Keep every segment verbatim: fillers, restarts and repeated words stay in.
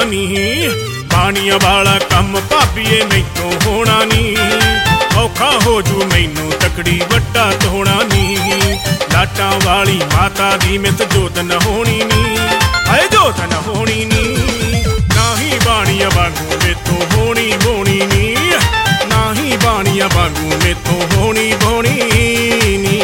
नी। बाणिया वाला कम भाभीए मैनू होना नी, औखा हो जू मैनू तकड़ी वड्डा धोना नी। लाटां वाली माता दी मित जोत न होनी नी, हाय जोत न होनी नी। ना ही बाणिया वांगू मेथों होनी बोनी नी, ना ही बाणिया वांगू मेथों होनी बोनी नी।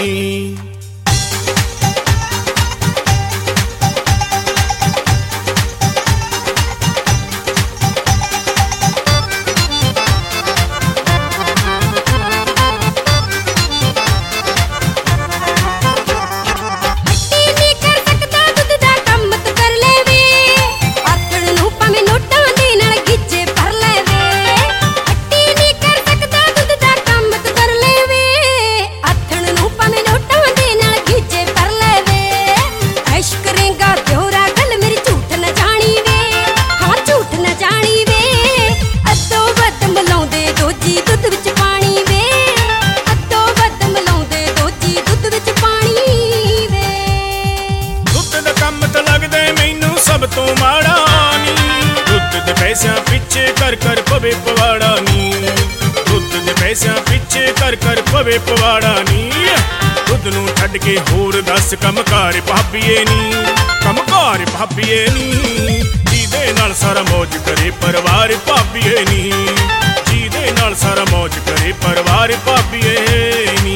पैसा पिछे कर कर पवे पवाड़ा नी, दुध दे पैसा पिछे कर कर पवे पवाड़ा नी। दुध नू छड्ड के होर दस कमकार भाभीए नी, कमकार भाभीए नी। जीदे नाल सारा मौज करे परिवार भाभीए नी, जीदे नाल सारा मौज करे परिवार भाभीए नी।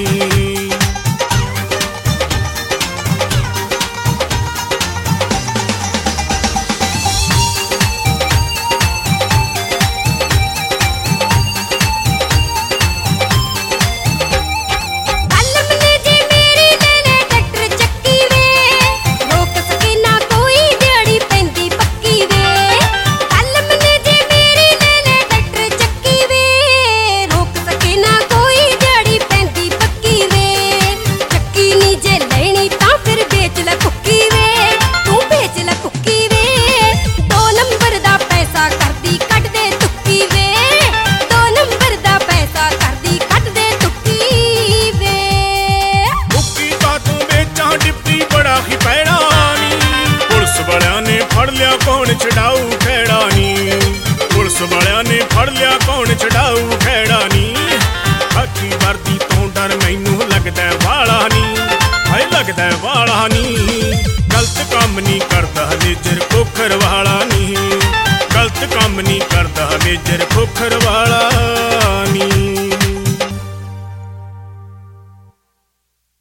कौन छड़ाऊ खेड़ा नी, पुलिस वालिया ने फड़ लिया कौन छड़ाऊ खेड़ा नी। खाकी वर्दी तो डर मैनू लगदा वाला नी, हाय लगदा वाला नी। गलत काम नहीं करदा मेजर खोखर वाला नी, गलत काम नहीं करदा मेजर खोखर वाला।